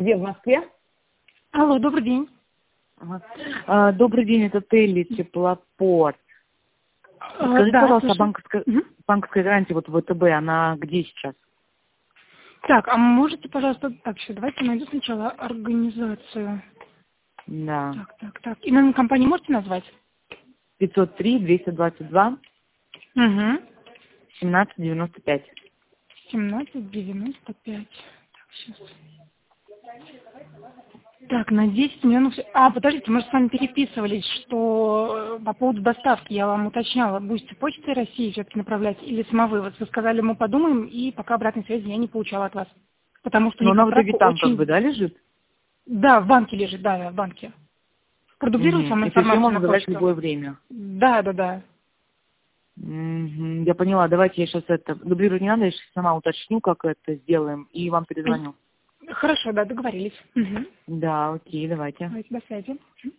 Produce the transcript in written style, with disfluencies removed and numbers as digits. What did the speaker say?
где в Москве? Алло, добрый день. Добрый день, это отель Теплопорт. Скажите, Да, пожалуйста, слушаю. банковская гарантия вот ВТБ, она где сейчас? Так, а можете, пожалуйста, так, сейчас давайте найду сначала организацию. Да. Так. И номер компании можете назвать? 503-222-1795. Угу. 1795. Так, сейчас. Так, на 10 миллионов... подождите, мы же с вами переписывались, что по поводу доставки я вам уточняла, будете почтой России все-таки направлять или самовывоз. Вы сказали, мы подумаем, и пока обратной связи я не получала от вас. Потому что Но она в итоге там очень... как бы, да, лежит? Да, в банке лежит, да, в банке. Продублировать вам И то есть ее информацию можно на забрать в почту? любое время? Да. Я поняла, давайте я сейчас это... Дублировать не надо, я сейчас сама уточню, как это сделаем, и вам перезвоню. Хорошо, да, договорились. Угу. Да, окей, давайте. Давайте, до связи.